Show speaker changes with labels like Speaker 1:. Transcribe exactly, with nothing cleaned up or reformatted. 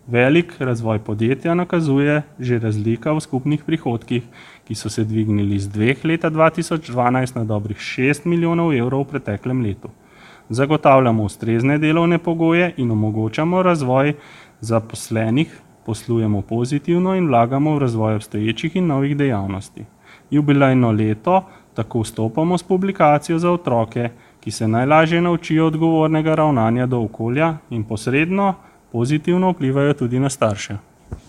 Speaker 1: Velik razvoj podjetja nakazuje že razlika v skupnih prihodkih, ki so se dvignili z dveh leta dva tisoč dvanajst na dobrih šest milijonov evrov v preteklem letu. Zagotavljamo ustrezne delovne pogoje in omogočamo razvoj zaposlenih, poslujemo pozitivno in vlagamo v razvoj obstoječih in novih dejavnosti. Jubilejno leto tako vstopamo s publikacijo za otroke, ki se najlažje naučijo odgovornega ravnanja do okolja in posredno pozitivno vplivajo tudi na starše.